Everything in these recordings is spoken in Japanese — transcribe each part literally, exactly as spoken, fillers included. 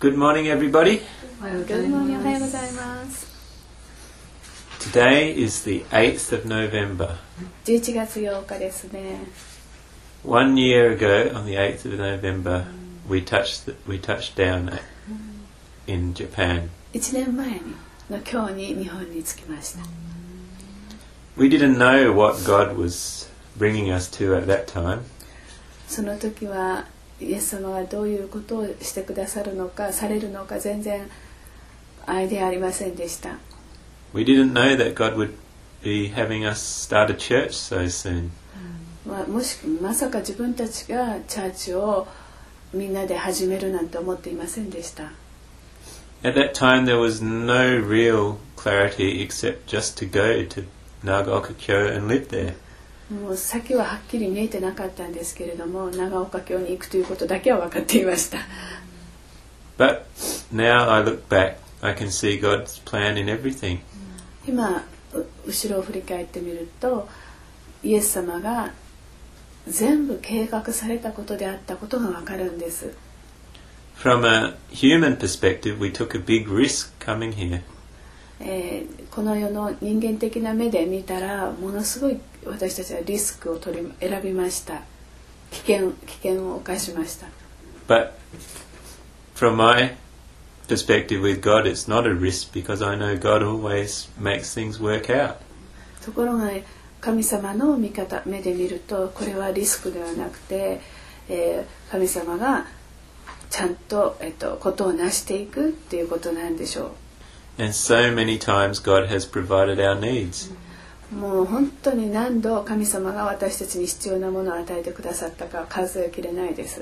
Good morning, everybody. Good morning, おはようございます。 Today is the eighth of November. じゅういちがつようかですね。 One year ago, on the eighth of November, we touched the, we touched down in Japan. いちねんまえにの今日に日本に着きました。 We didn't know what God was bringing us to at that time. その時はイエス様がどういうことをしてくださるのかされるのか全然アイデアありませんでした。 We didn't know that God would be having us start a church so soon. まあ、もしまさか自分たちがチャーチをみんなで始めるなんて思っていませんでした。 At that time, there was no real clarity except just to go to Nagaoka-kyo and live there. もう先ははっきり見えてなかったんですけれども、長岡京に行くということだけは分かっていました。 But now I look back, I can see God's plan in everything. 今後ろを振り返ってみると、イエス様が全部計画されたことであったことが分かるんです。 From a human perspective, we took a big risk coming here. えー、この世の人間的な目で見たらものすごい私たちはリスクを取り選びました。危険危険を冒しました。 But from my perspective with God, it's not a risk because I know God always makes things work out. ところが神様の見方目で見るとこれはリスクではなくて、えー、神様がちゃんと、えっと、ことを成していくっていうことなんでしょう。 And so many times God has provided our needs. もう本当に何度神様が私たちに必要なものを与えてくださったか数えきれないです。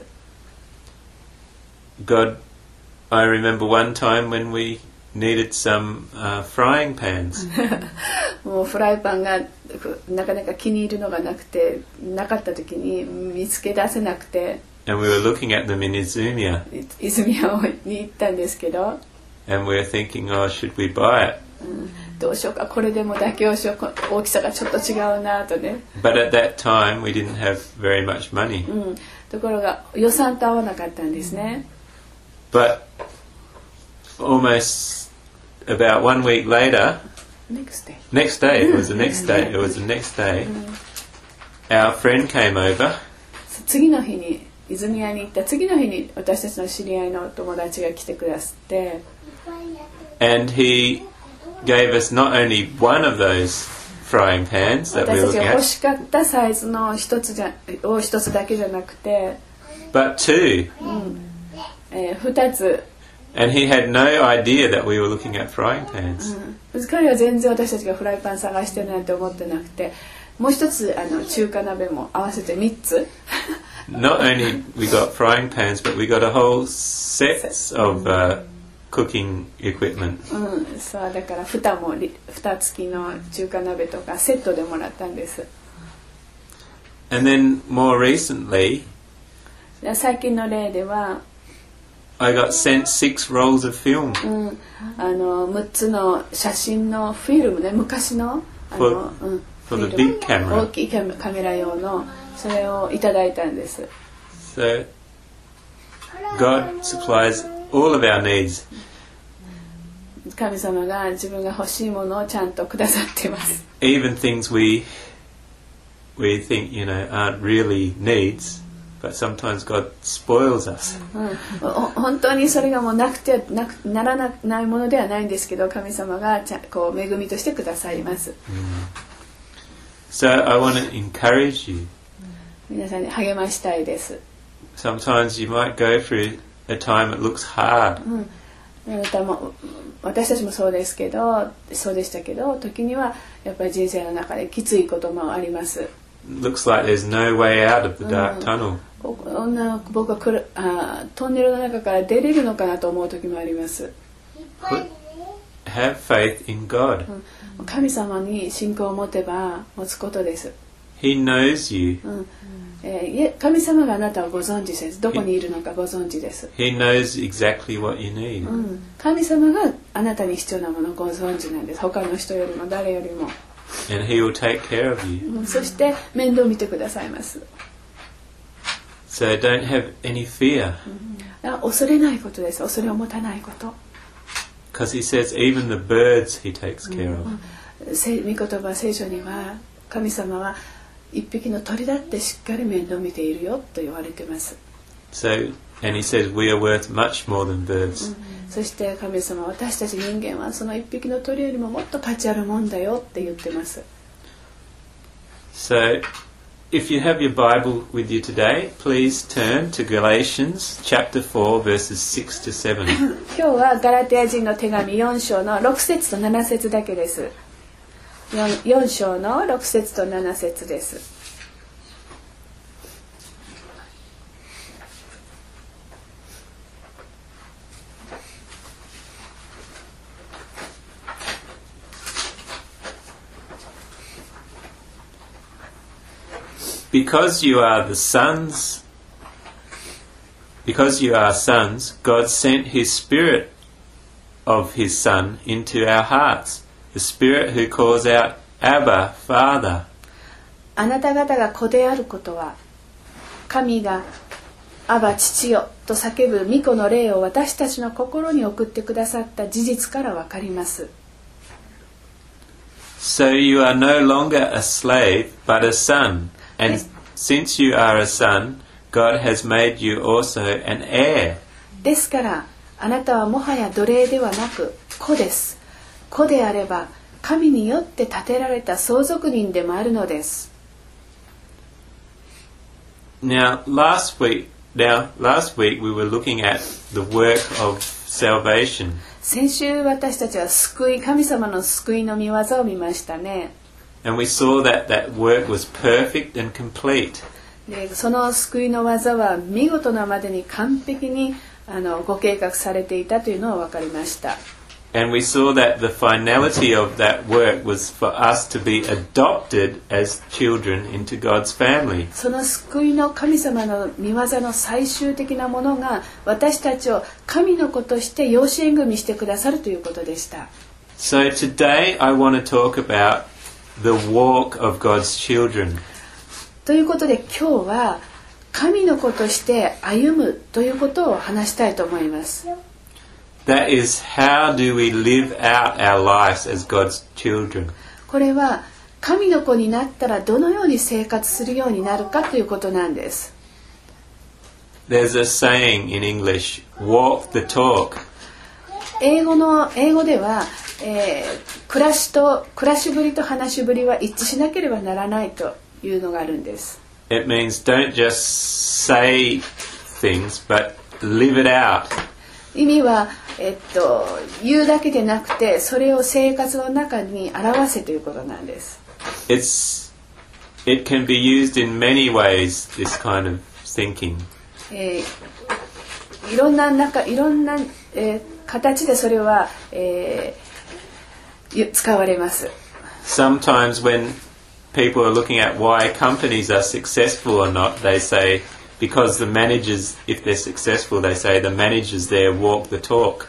God, I remember one time when we needed some uh, frying pans. もうフライパンがなかなか気に入るのがなくてなかった時に見つけ出せなくて。 And we were looking at them in Izumiya. 泉谷に行ったんですけど。 And we were thinking, oh, should we buy it? うん、どうしようかこれでも妥協しよう大きさがちょっと違うなとね。 But at that time we didn't have very much money. うん、ところが予算と合わなかったんですね。 But almost about one week later, next day, next day it was the next day. It was the next day. Our friend came over. 次の日に泉谷に行った次の日に私たちの知り合いの友達が来てくださって。 And he gave us not only one of those frying pans that we were looking at. 私たちが欲しかったサイズの一つじゃを一つだけじゃなくて。But two. うんえー、二つ。 And he had no idea that we were looking at frying pans. うん、彼は全然私たちがフライパン探してるなんて思ってなくて、もう一つあの中華鍋も合わせて三つ。 Not only we got frying pans, but we got a whole set of uh, cooking equipment. うん、そうだから蓋も蓋付きの中華鍋とかセットでもらったんです。 And then more recently, 最近の例では、 I got sent six rolls of film. うん、あの六つの写真のフィルムね、昔のあの、 for, うん、 for the big camera. 大きいカメラ用のそれをいただいたんです。 So God supplies all of our needs. 神様が自分が欲しいものをちゃんとくださっています。 Even things we we think, you know, aren't really needs, but sometimes God spoils us. うん、本当にそれがもうなくてなくならないものではないんですけど、神様がちゃこう恵みとしてくださいます。 So I want to encourage you. 皆さんに励ましたいです。 Sometimes you might go through a time that looks hard. うん、私たちもそうですけど、そうでしたけど、時にはやっぱり人生の中できついこともあります。 Looks like there's no way out of the dark tunnel. うん、僕はくるあトンネルの中から出れるのかなと思う時もあります。 Put, have faith in God. うん、神様に信仰を持てば持つことです。 He knows you. うんえー、神様があなたをご存知です。どこにいるのかご存知です。 He knows exactly what you need. うん、神様があなたに必要なものをご存知なんです。他の人よりも誰よりも。 And he will take care of you. うん、そして面倒見てくださいます。 So don't have any fear. うん、 恐れないことです。恐れを持たないこと。 Because he says even the birds he takes care of. 御言葉聖書には神様は一匹の鳥だってしっかり面倒見ているよと言われています。 So, and he says we are worth much more than birds. そして神様は私たち人間はその一匹の鳥よりももっと価値あるもんだよって言ってます。 So, if you have your Bible with you today, please turn to Galatians chapter four, verses six to seven. 今日はガラテヤ人の手紙よん章のろく節となな節だけです。4, 4章のろく節となな節です。 Because you are the sons, because you are sons, God sent His Spirit of His Son into our hearts, the Spirit who calls out, Abba, Father. あなた方が子であることは、神がアバ父よと叫ぶ御子の霊を私たちの心に送ってくださった事実からわかります。 So you are no longer a slave, but a son. And since you are a son, God has made you also an heir. ですからあなたはもはや奴隷ではなく子です。子であれば神によって立てられた相続人でもあるのです。 Now, last week, now last week we were looking at the work of salvation. 先週私たちは救い、神様の救いの御業を見ましたね。 And we saw that that work was perfect and complete. でその救いの技は見事なまでに完璧にあのご計画されていたというのは分かりました。 And we saw that the finality of that work was for us to be adopted as children into God's family. その救いの神様の御業の最終的なものが私たちを神の子として養子縁組してくださるということでした。 So today I want to talk about the walk of God's children. ということで今日は神の子として歩むということを話したいと思います。 That is, how do we live out our lives as God's children? これは神の子になったらどのように生活するようになるかということなんです。 There's a saying in English, walk the talk. 英語の英語では、えー、暮らしと暮らしぶりと話しぶりは一致しなければならないというのがあるんです。 It means don't just say things, but live it out. 意味は、えっと、言うだけでなくてそれを生活の中に表せということなんです。 It's, it can be used in many ways, this kind of thinking. えー、いろんな中いろんな、えー、形でそれは、えー、使われます。 Sometimes when people are looking at why companies are successful or not, they say because the managers, if they're successful, they say the managers there walk the talk.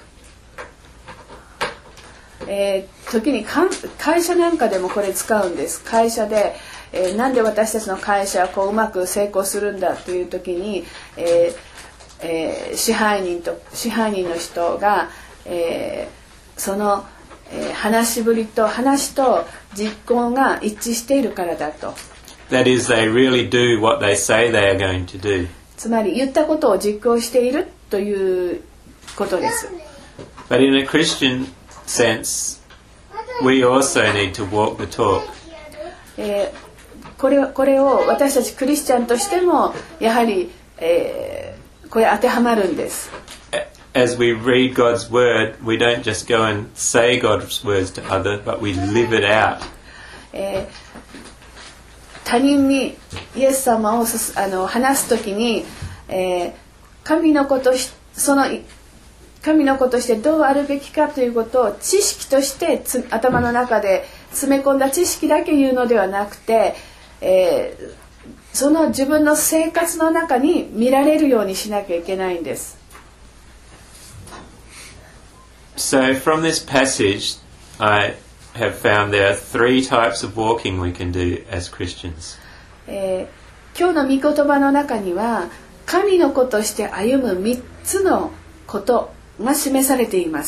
えー、時にかん会社なんかでもこれ使うんです。会社で、えー、なんで私たちの会社はこううまく成功するんだという時に、えーえー、支配人と支配人の人が、えー、その、えー、話しぶりと話と実行が一致しているからだと。 That is, they really do what they say they are going to do. つまり言ったことを実行しているということです。 But in a Christian sense, we also need to walk the talk. えー、これ、これを私たちクリスチャンとしてもやはり、えー、これ当てはまるんです。 As we read God's word, we don't just go and say God's words to others, but we live it out. えー他人にイエス様をあの話すときに、えー、神の子としその神の子としてどうあるべきかということを知識としてつ頭の中で詰め込んだ知識だけ言うのではなくて、えー、その自分の生活の中に見られるようにしなきゃいけないんです。 So from this passage, I have found there are three types of walking we can do as Christians. えー、今日の御言葉の中には神の子として歩むみっつのことが示されています。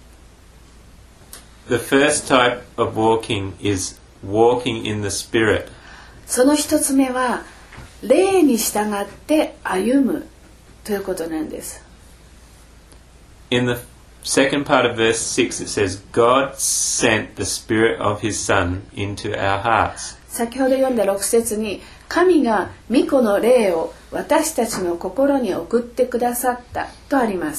The first type of walking is walking in the Spirit. その一つ目は霊に従って歩むということなんです。 In the second part of verse six it says, God sent the Spirit of His Son into our hearts. 先ほど読んだろく節に、神が御子の霊を私たちの心に送ってくださったとあります。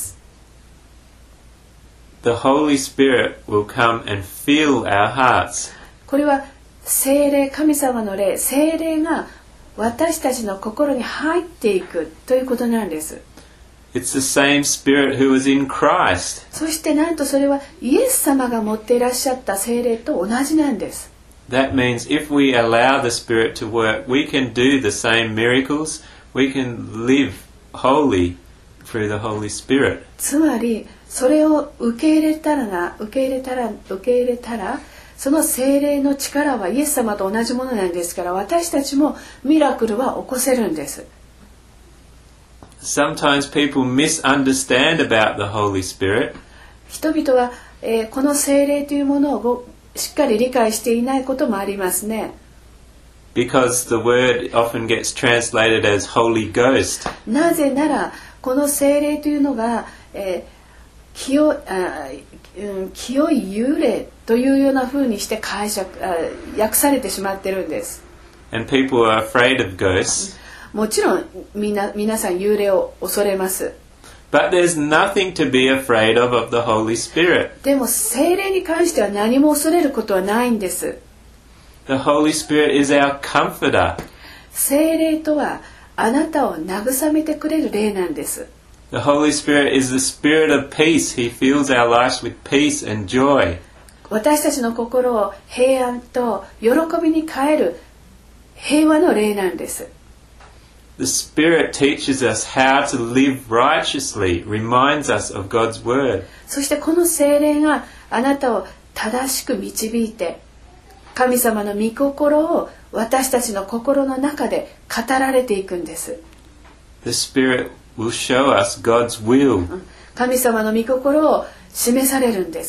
The Holy Spirit will come and fill our hearts. これは聖霊、神様の霊、聖霊が私たちの心に入っていくということなんです。 It's the same Spirit who was in Christ. そしてなんとそれはイエス様が持っていらっしゃった聖霊と同じなんです。 That means if we allow the Spirit to work, we can do the same miracles. We can live holy through the Holy Spirit. つまりそれを受け入れたらな、受け入れたら、受け入れたら、その聖霊の力はイエス様と同じものなんですから、私たちもミラクルは起こせるんです。 Sometimes people misunderstand about the Holy Spirit. 人々は、えー、この聖霊というものをしっかり理解していないこともありますね。 Because the word often gets translated as Holy Ghost. なぜならこの聖霊というのが、えー清, あ、うん、清い幽霊というような風にして解釈あ訳されてしまってるんです。 And people are afraid of ghosts. もちろんみな皆さん幽霊を恐れます。 But there's nothing to be afraid of of the Holy Spirit. でも聖霊に関しては何も恐れることはないんです。 The Holy Spirit is our comforter. 聖霊とはあなたを慰めてくれる霊なんです。 The Holy Spirit is the Spirit of peace. He fills our lives with peace and joy. 私たちの心を平安と喜びに変える平和の霊なんです。 The Spirit teaches us how to live righteously, reminds us of God's word. そしてこの聖霊があなたを正しく導いて、神様の御心を私たちの心の中で語られていくんです。 The Spirit will show us God's will. 神様の御心を示されるんです。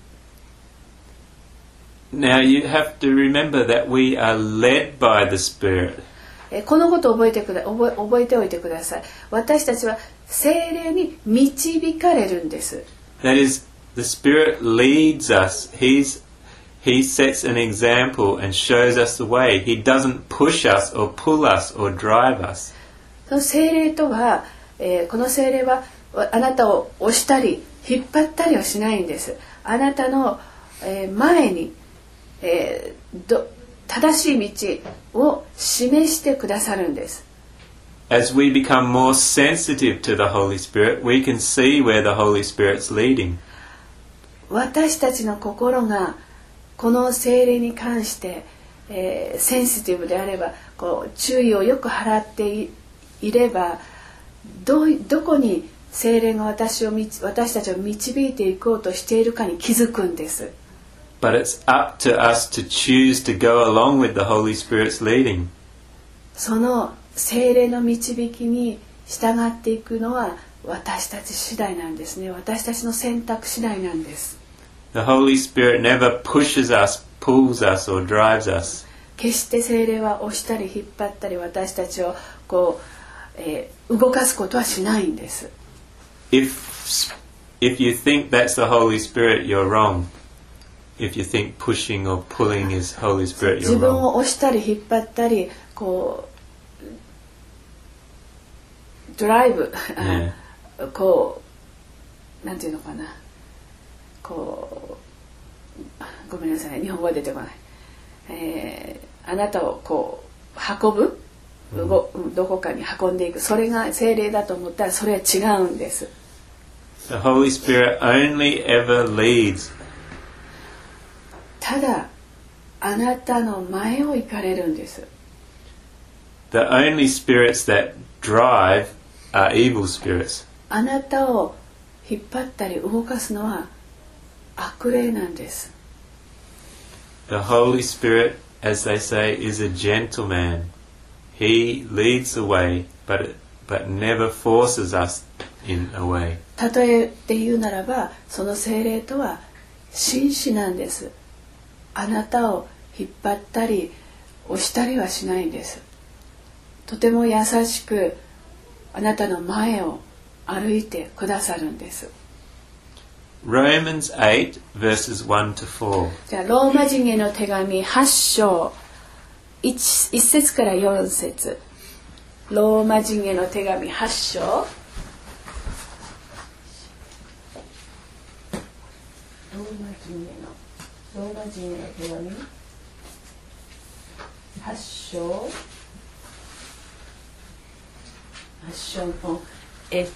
Now you have to remember that we are led by the Spirit. このことを覚えてくだ、覚え、覚えておいてください。私たちは聖霊に導かれるんです。 That is, the Spirit leads us. He's, he sets an example and shows us the way. He doesn't push us or pull us or drive us. その聖霊とは、えー、この聖霊はあなたを押したり引っ張ったりはしないんです。あなたの、えー、前に、えー、ど正しい道を示してくださるんです。 As we become more sensitive to the Holy Spirit, we can see where the Holy Spirit's leading. 私たちの心がこの聖霊に関して、えー、センシティブであれば、こう注意をよく払ってい、いれば、ど, どこに聖霊が 私, を私たちを導いていこうとしているかに気づくんです。 But it's up to us to choose to go along with the Holy Spirit's leading. その聖霊の導きに従っていくのは私たち次第なんですね。私たちの選択次第なんです。 The Holy Spirit never pushes us, pulls us, or drives us. 決して聖霊は押したり引っ張ったり私たちをこう、えー、動かすことはしないんです。 If, if you think that's the Holy Spirit, you're wrong. If you think pushing or pulling is Holy Spirit, you're wrong. 自分を押したり引っ張ったりこうドライブ、yeah. こうなんていうのかな、こうごめんなさい日本語が出てこない、えー、あなたをこう運ぶ、mm. どこかに運んでいく、それが聖霊だと思ったらそれは違うんです。 The Holy Spirit only ever leads. ただあなたの前を行かれるんです。 The only spirits that drive are evil spirits. あなたを引っ張ったり動かすのは悪霊なんです。 The Holy Spirit, as they say, is a gentleman. He leads the way, but but never forces us in a way. 例えて言うならば、その聖霊とは紳士なんです。あなたを引っ張ったり押したりはしないんです。とても優しくあなたの前を歩いてくださるんです。 Romans eight verses one to four. じゃあローマ人への手紙はち章 1, 1節からよん節。ローマ人への手紙はち章ローマ人へのローマ人への手紙はち章はち章のえ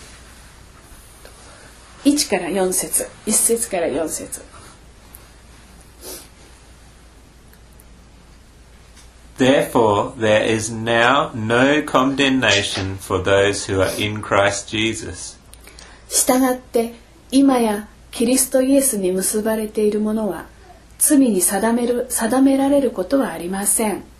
いちからよん節、いち節からよん節。 Therefore, there is now no condemnation for those who are in Christ Jesus. したがって今やキリストイエスに結ばれている者は罪に定める、定められることはありません。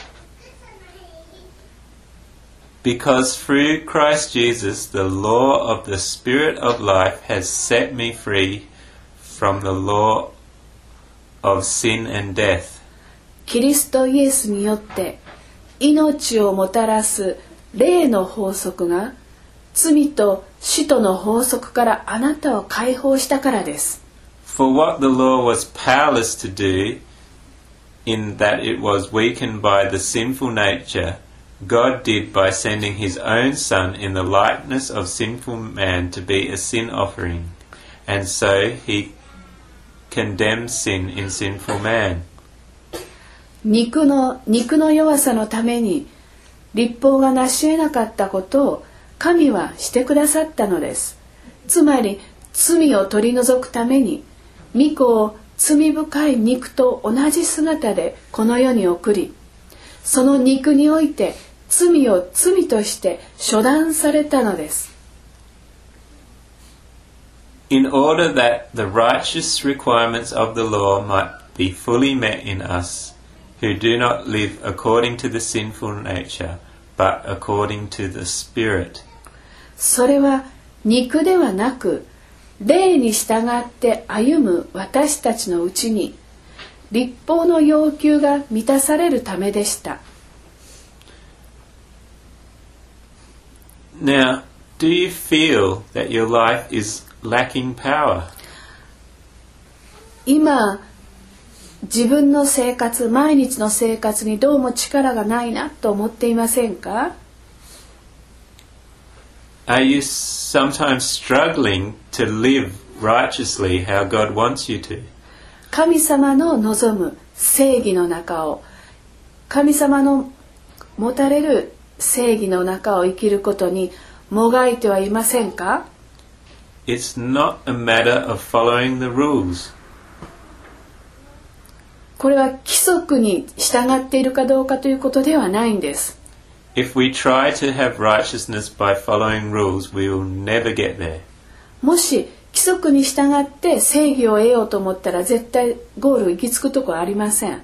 Because through Christ Jesus, the law of the Spirit of life has set me free from the law of sin and death. キリストイエスによって命をもたらす霊の法則が罪と死との法則からあなたを解放したからです。 For what the law was powerless to do, in that it was weakened by the sinful nature, God did by sending his own Son in the likeness of sinful man to be a sin offering, and so he condemned sin in sinful man. 肉の、肉の弱さのために律法が成し得なかったことを神はしてくださったのです。つまり罪を取り除くために御子を罪深い肉と同じ姿でこの世に送り、その肉において罪を罪として処断されたのです。 In order that the righteous requirements of the law might be fully met in us, who do not live according to the sinful nature, but according to the Spirit. それは肉ではなく、霊に従って歩む私たちのうちに、律法の要求が満たされるためでした。 Now, do you feel that your life is lacking power? 今、自分の生活、毎日の生活にどうも力がないなと思っていませんか？ Are you sometimes struggling to live righteously how God wants you to? 神様の望む正義の中を、神様の持たれる正義の中を生きることにもがいてはいませんか？ It's not a matter of following the rules. これは規則に従っているかどうかということではないんです。 If we try to have righteousness by following rules, we will never get there. もし規則に従って正義を得ようと思ったら絶対ゴール行き着くところありません。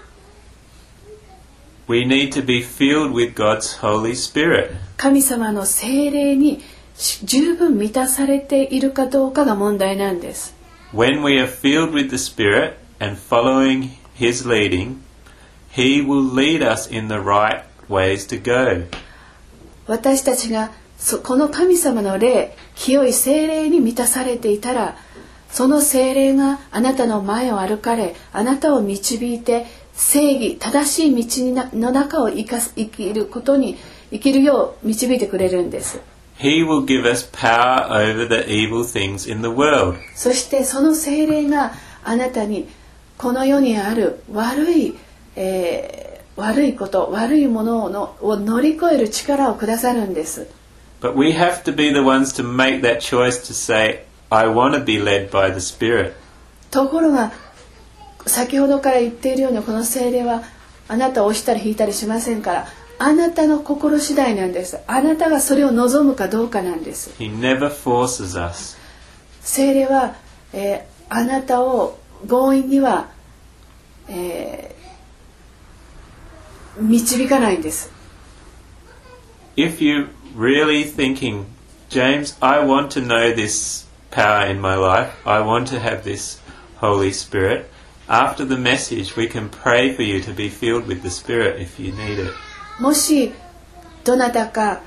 We need to be filled with God's Holy Spirit. 神様の聖霊に十分満たされているかどうかが問題なんです。 When we are filled with the Spirit and following His leading, He will lead us in the right ways to go. 私たちがこの神様の霊、清い聖霊に満たされていたら、その聖霊があなたの前を歩かれ、あなたを導いて正義、正しい道の中を生かす、生きることに生きるよう導いてくれるんです。 He will give us power over the evil things in the world. そしてその聖霊があなたにこの世にある悪い、えー、悪いこと、悪いもののを乗り越える力をくださるんです。 But we have to be the ones to make that choice to say, I want to be led by the Spirit. ところが先ほどから言っているようにこの聖霊はあなたを押したり引いたりしませんから、あなたの心次第なんです。あなたがそれを望むかどうかなんです。 He never forces us. 聖霊は、えー、あなたを強引には、えー、導かないんです。 If you really thinking, James, I want to know this power in my life. I want to have this Holy Spirit. After the message, we can pray for you to be filled with the Spirit if you need it. もしどなたか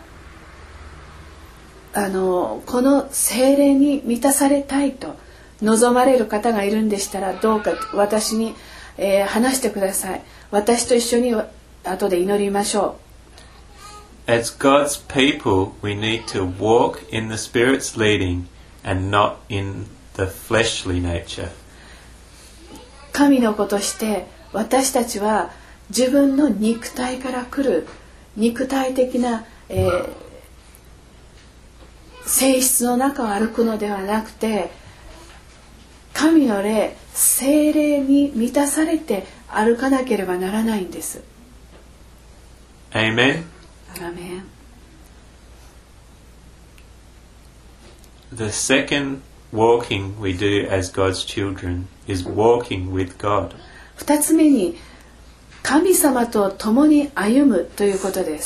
あのこの聖霊に満たされたいと望まれる方がいるんでしたら、どうか私に、えー、話してください。私と一緒に後で祈りましょう。As God's people, we need to walk in the Spirit's leading and not in the fleshly nature. 神の子として私たちは自分の肉体から来る肉体的な、えー、性質の中を歩くのではなくて、神の霊、聖霊に満たされて歩かなければならないんです。 Amen. Amen. The second walking we do as God's children is walking with God. 二つ目に神様と共に歩むということです。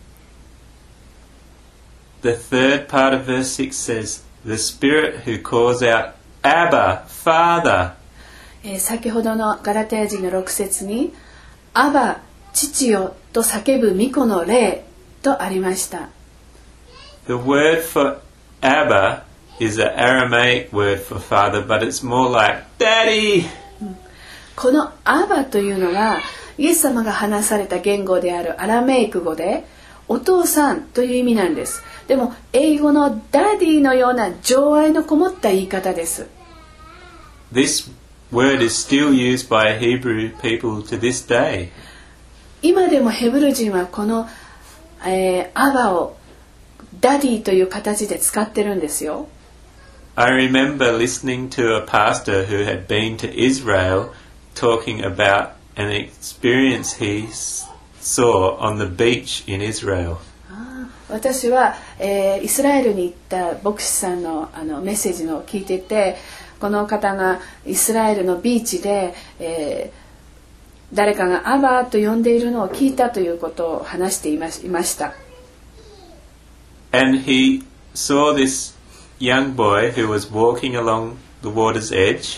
The third part of verse six says, "The Spirit who calls out, Abba, Father." えー、先ほどのガラテヤ人のろく節に、アバ、父よと叫ぶ御子の霊とありました。 The word for Abba is an Aramaic word for father, but it's more like Daddy. このアバというのはイエス様が話された言語であるアラメイク語でお父さんという意味なんです。でも英語のダディのような情愛のこもった言い方です。 This word is still used by Hebrew people to this day. 今でもヘブル人はこの、えー、アバをダディという形で使ってるんですよ。 I remember listening to a pastor who had been to Israel talking about an experience he saw on the beach in Israel. 私は、えー、イスラエルに行った牧師さん の, あのメッセージを聞いてて、この方がイスラエルのビーチで、えー、誰かがアバーと呼んでいるのを聞いたということを話してい ま, いました。 And he saw this young boy who was walking along the water's edge.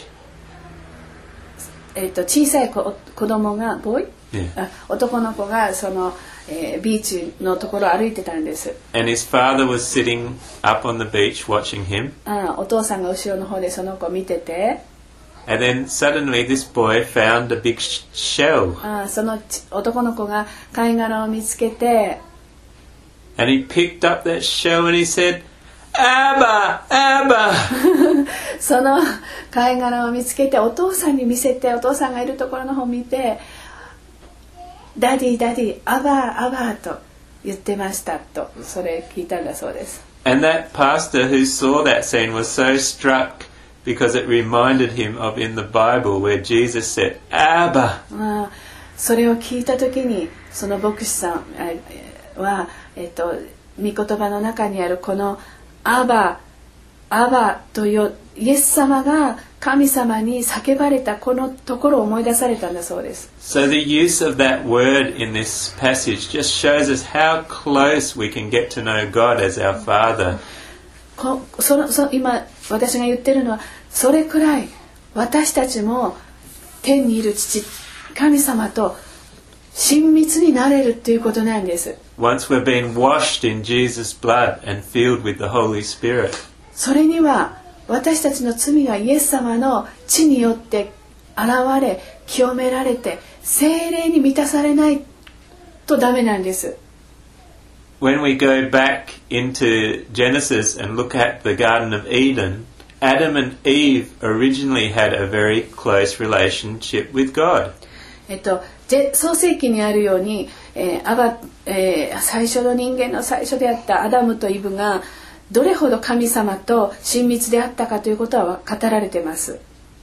えっと小さい 子, 子供がボーイ、 yeah. あ男の子がその、えー、ビーチのところを歩いてたんです。 And his father was sitting up on the beach watching him. あお父さんが後ろの方でその子を見てて。 And then suddenly this boy found a big shell. あその男の子が貝殻を見つけて。 And he picked up that shell and he said, Abba, Abba. その貝殻を見つけてお父さんに見せて、お父さんがいるところの方を見て、ダディダディ、アバアバと言ってましたと、それ聞いたんだそうです。 And that pastor who saw that scene was so struck because it reminded him of in the Bible where Jesus said, Abba. あそれを聞いたときに、その牧師さんは、えっと、御言葉の中にあるこのアバ、アバというイエス様が神様に叫ばれたこのところを思い出されたんだそうです。 So the use of that word in this passage just shows us how close we can get to know God as our Father. こそのそ今私が言ってるのはそれくらい私たちも天にいる父神様と親密になれるということなんです。 Once we've been washed in Jesus' blood and filled with the Holy Spirit. それには私たちの罪がイエス様の血によって現れ清められて聖霊に満たされないとダメなんです。 When we go back into Genesis and look at the Garden of Eden, Adam and Eve originally had a very close relationship with God. えっと創世記にあるように、えーアバえー、最初の人間の最初であったアダムとイブがどれほど神様と親密であったかということは語られています。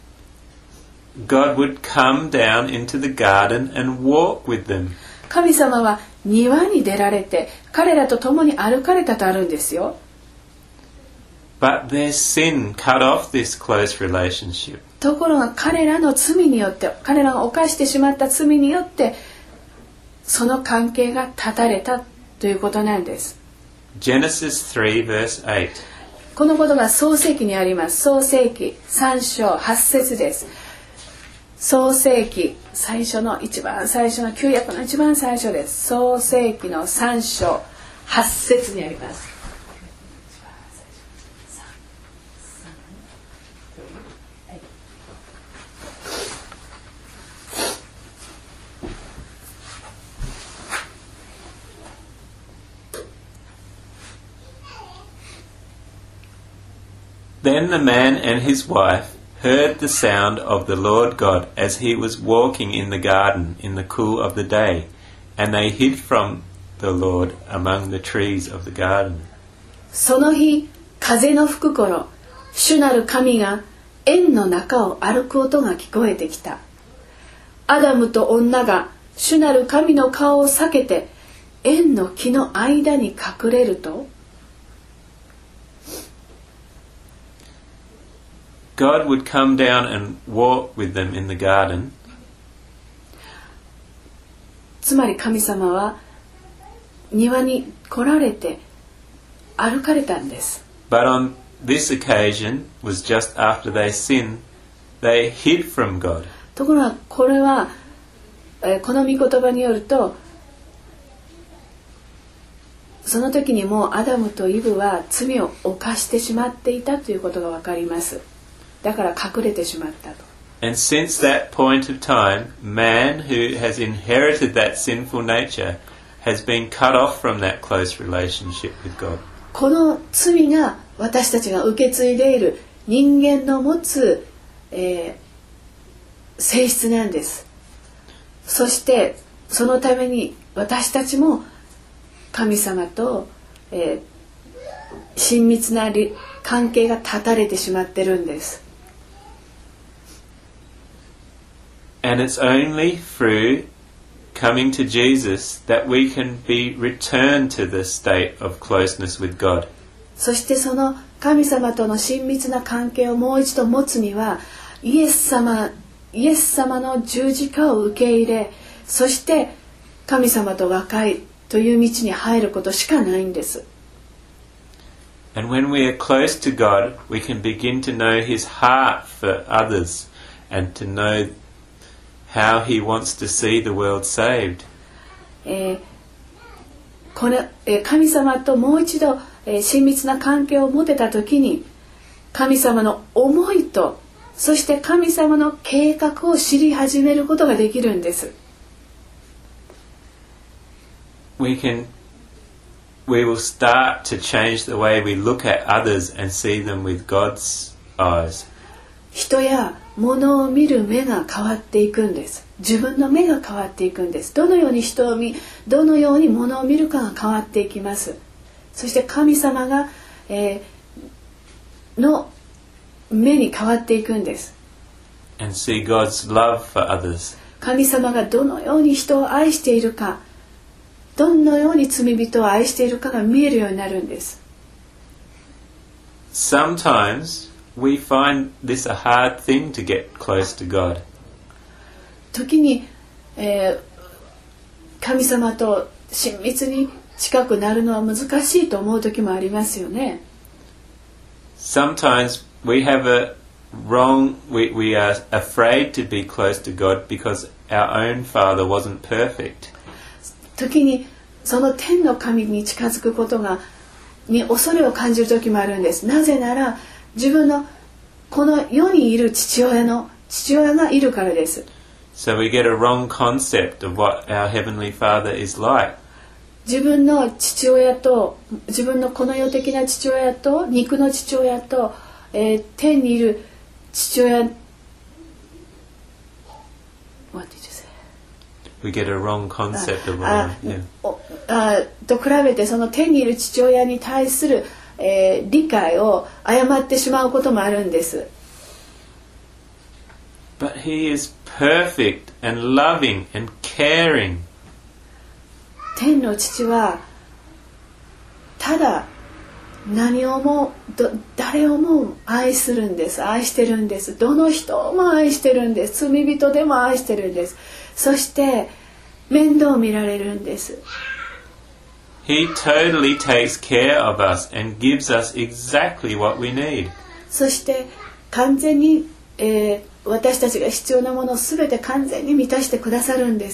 God would come down into the garden and walk with them. 神様は庭に出られて彼らと共に歩かれたとあるんですよ。 But their sin cut off this close relationship. ところが彼らの罪によって、彼らが犯してしまった罪によってその関係が断たれたということなんです。 Genesis three verse eight. このことが創世記にあります。創世記さん章はち節です。創世記最初の一番最初の旧約の一番最初です。創世記のさん章はち節にあります。 Then the man and his wife heard the sound of the Lord God as he was walking in the garden in the cool of the day, and they hid from the Lord among the trees of the garden. その日、風の吹く頃、主なる神が園の中を歩く音が聞こえてきた。アダムと女が主なる神の顔を避けて園の木の間に隠れると、 God would come down and walk with them in the garden. つまり神様は庭に来られて歩かれたんです。 But on this occasion was just after they sinned, they hid from God. ところがこれは、えー、この御言葉によると、その時にもうアダムとイブは罪を犯してしまっていたということがわかります。だから隠れてしまったと。 And since that point of time, man who has inherited that sinful nature has been cut off from that close relationship with God. この罪が私たちが受け継いでいる人間の持つ、えー、性質なんです。そしてそのために私たちも神様と、えー、親密な関係が断たれてしまってるんです。 And it's only through coming to Jesus that we can be returned to this state of closeness with God. そしてその神様との親密な関係をもう一度持つには、イエス様、イエス様の十字架を受け入れ、そして神様と和解という道に入ることしかないんです。 And when we are close to God, we can begin to know His heart for others and to know how He wants to see the world saved. えー、この、えー、神様ともう一度、えー、親密な関係を持てたときに、神様の思いと、そして神様の計画を知り始めることができるんです。 We can, we will start to change the way we look at others and see them with God's eyes. 人や物を見る目が変わっていくんです。自分の目が変わっていくんです。どのように人を見、どのように物を見るかが変わっていきます。そして神様が、えー、の目に変わっていくんです。 And see God's love for others. 神様がどのように人を愛しているか、どのように罪人を愛しているかが見えるようになるんです。 Sometimes we find this a hard thing to get close to God. 時に、えー、神様と親密に近くなるのは難しいと思う時もありますよね。 Sometimes we have a wrong, we, we are afraid to be close to God because our own Father wasn't perfect. 時にその天の神に近づくことがに恐れを感じる時もあるんです。なぜなら自分のこの世にいる父親の父親がいるからです。 So we get a wrong concept of what our Heavenly Father is like. 自分の父親と自分のこの世的な父親と肉の父親と、えー、天にいる父親 What did you say? We get a wrong concept of what, yeah. あと比べてその天にいる父親に対する、えー、理解を誤ってしまうこともあるんです。 But He is perfect and loving and caring. 天の父はただ何をもど誰をも愛するんです。愛してるんです。どの人も愛してるんです。罪人でも愛してるんです。そして面倒を見られるんです。 He totally takes care of us and gives us exactly what we need. そして完全に、えー、私たちが必要なものをすべて完全に満たしてくださるんです。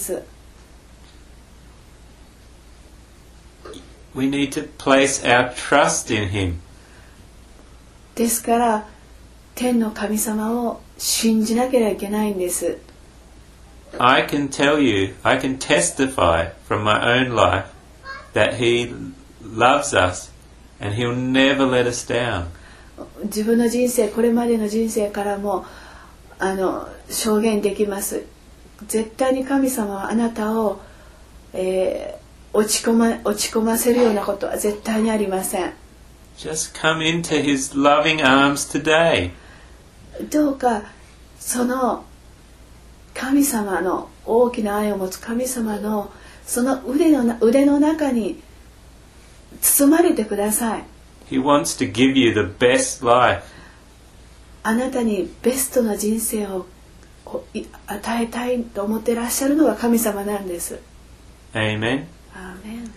We need to place our trust in him. ですから天の神様を信じなければいけないんです。 I can tell you, I can testify from my own life that he loves us and he'll never let us down. 自分の人生、これまでの人生からもあの証言できます。絶対に神様はあなたを、えー、落ち込ま、落ち込ませるようなことは絶対にありません。 Just come into his loving arms today. どうかその神様の大きな愛を持つ神様のその腕の、腕の中に包まれてください。 He wants to give you the best life. あなたにベストな人生を与えたいと思っていらっしゃるのが神様なんです。 Amen. Amen.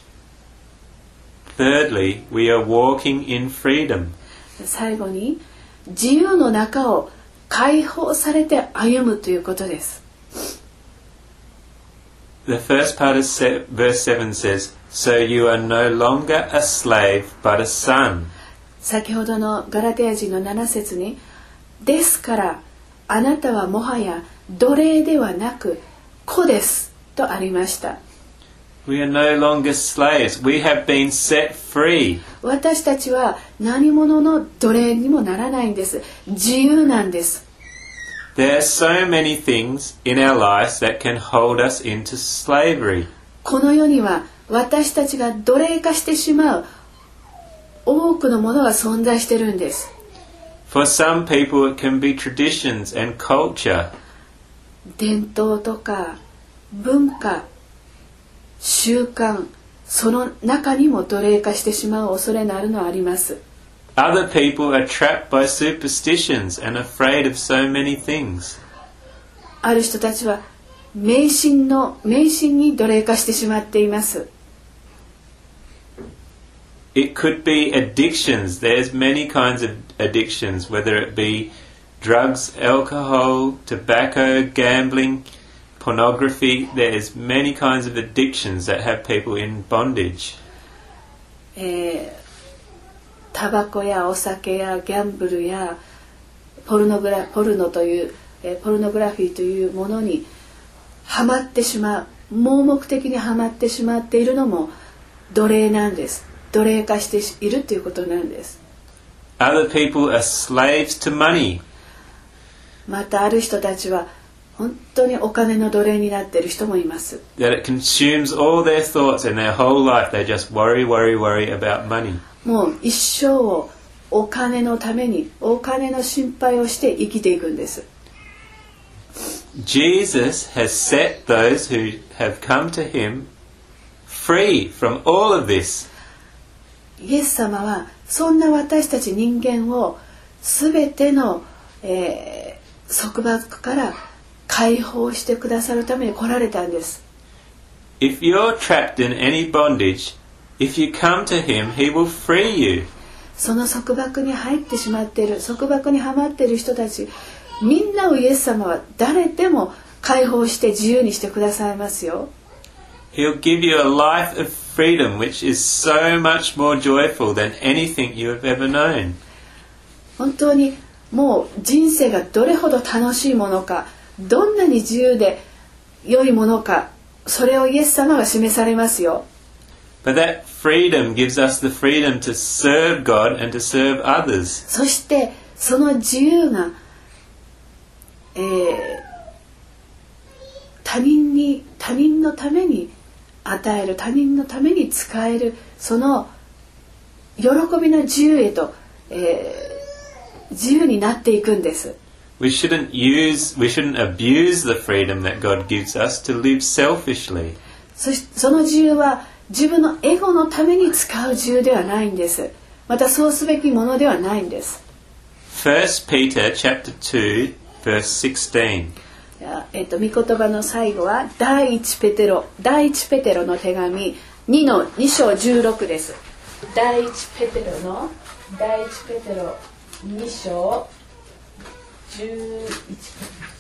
Thirdly, we are walking in freedom. 最後に自由の中を解放されて歩むということです。 The first part of verse seven says, So you are no longer a slave, but a son. 先ほどのガラテヤ人のなな節に、ですからあなたはもはや奴隷ではなく子ですとありました。 We are no longer slaves. We have been set free. 私たちは何者の奴隷にもならないんです。自由なんです。 There are so many things in our lives that can hold us into slavery. この世には私たちが奴隷化してしまう多くのものが存在してるんです。 For some people it can be traditions and culture. 伝統とか文化、習慣、その中にも奴隷化してしまう恐れのあるのはあります。 Other people are trapped by superstitions and afraid of so many things. ある人たちは迷信の迷信に奴隷化してしまっています。 It could be addictions. There's many kinds of addictions, whether it be drugs, alcohol, tobacco, gambling, pornography. There's many kinds of addictions that have people in bondage. えータバコやお酒やギャンブルやポルノグラポルノという、えー、ポルノグラフィーというものにハマってしまう、盲目的にハマってしまっているのも奴隷なんです。奴隷化しているということなんです。 Other people are slaves to money. またある人たちは本当にお金の奴隷になっている人もいます。 That it consumes all their thoughts and their whole life. They just worry, worry, worry about money. もう一生をお金のためにお金の心配をして生きていくんです。 Jesus has set those who have come to him free from all of this. イエス様はそんな私たち人間をすべての、えー、束縛から解放してくださるために来られたんです。 If you're trapped in any bondage, if you come to him, he will free you. その束縛に入ってしまっている、束縛にはまっている人たち、みんなをイエス様は誰でも解放して自由にしてくださいますよ。 He'll give you a life of freedom which is so much more joyful than anything you have ever known. 本当にもう人生がどれほど楽しいものか、どんなに自由で良いものか、それをイエス様が示されますよ。 But that freedom gives us the freedom to serve God and to serve others. そしてその自由が、えー、他人に他人のために与える、他人のために使える、その喜びの自由へと、えー、自由になっていくんです。 We shouldn't use, we shouldn't abuse the freedom that God gives us to live selfishly. そし、その自由は自分のエゴのために使う自由ではないんです。またそうすべきものではないんです。 First Peter chapter two verse sixteen. えっと御言葉の最後は第一ペテロ第一ペテロの手紙ににのに章じゅうろくです。第一ペテロの第一ペテロに章じゅういち。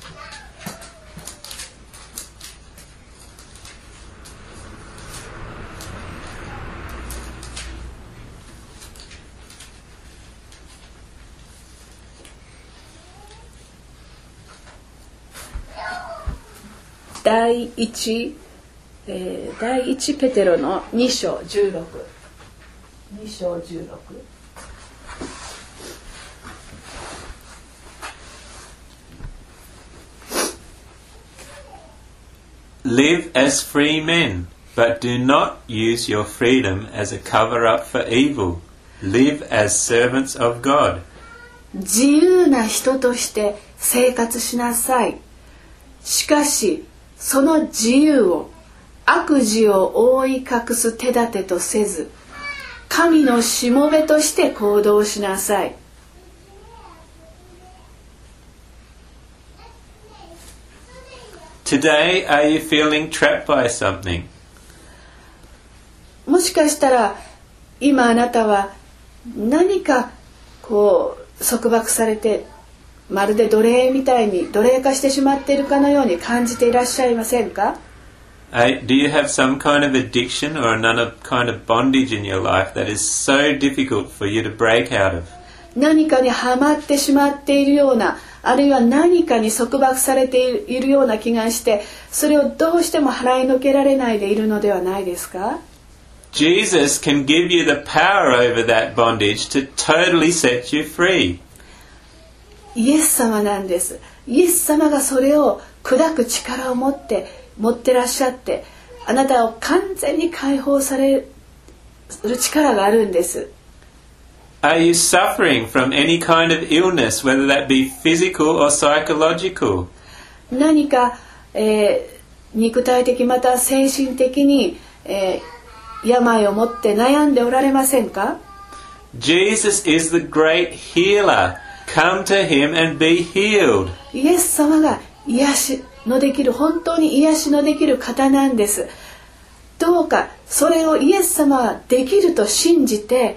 第一、えー、第一ペテロのに章じゅうろく。に章じゅうろく。 Live as free men, but do not use your freedom as a cover-up for evil. Live as servants of God. 自由な人として生活しなさい。しかし、その自由を悪事を覆い隠す手立てとせず、神のしもべとして行動しなさい。 Today, are you feeling trapped by something? もしかしたら今あなたは何かこう束縛されて、まるで奴隷みたいに奴隷化してしまっているかのように感じていらっしゃいませんか？ Uh, do you have some kind of addiction or another kind of bondage in your life that is so difficult for you to break out of? 何かにはまってしまっているような、あるいは何かに束縛されているような気がして、それをどうしても払いのけられないでいるのではないですか？ Jesus can give you the power over that bondage to totally set you free. イエス様なんです。イエス様がそれを砕く力を持って持ってらっしゃって、あなたを完全に解放される力があるんです。 Are you suffering from any kind of illness, whether that be physical or psychological? 何か、えー、肉体的また精神的に、えー、病を持って悩んでおられませんか？ Jesus is the great healer. Come to him and be healed. イエス様が癒しのできる、本当に癒しのできる方なんです。どうかそれをイエス様はできると信じて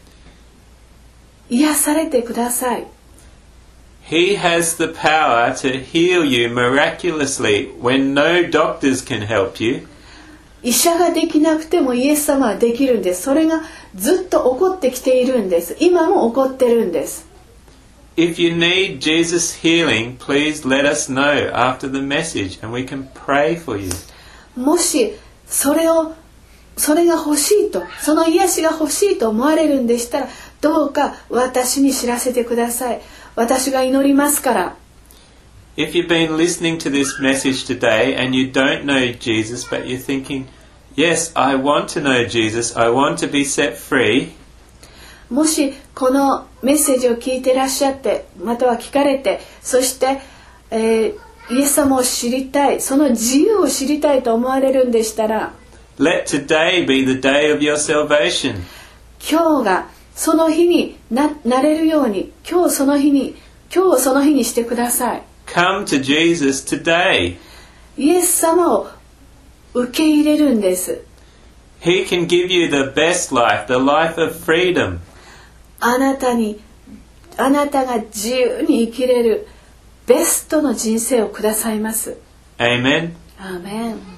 癒されてください。 He has the power to heal you miraculously when no doctors can help you. 医者ができなくてもイエス様はできるんです。それがずっと起こってきているんです。今も起こってるんです。 If you need Jesus' healing, please let us know after the message and we can pray for you. もしそれをそれが欲しいと、その癒しが欲しいと思われるんでしたら、どうか私に知らせてください。私が祈りますから。 If you've been listening to this message today and you don't know Jesus, but you're thinking, yes, I want to know Jesus, I want to be set free. もしこのメッセージを聞いていらっしゃって、または聞かれて、そして、えー、イエス様を知りたい、その自由を知りたいと思われるんでしたら、 Let today be the day of your salvation. 今日がその日に な, なれるように、今日その日に、今日をその日にしてください。 Come to Jesus today. イエス様を受け入れるんです。 He can give you the best life, the life of freedom. あなたに、あなたが自由に生きれるベストの人生をくださいます。 Amen. アーメン。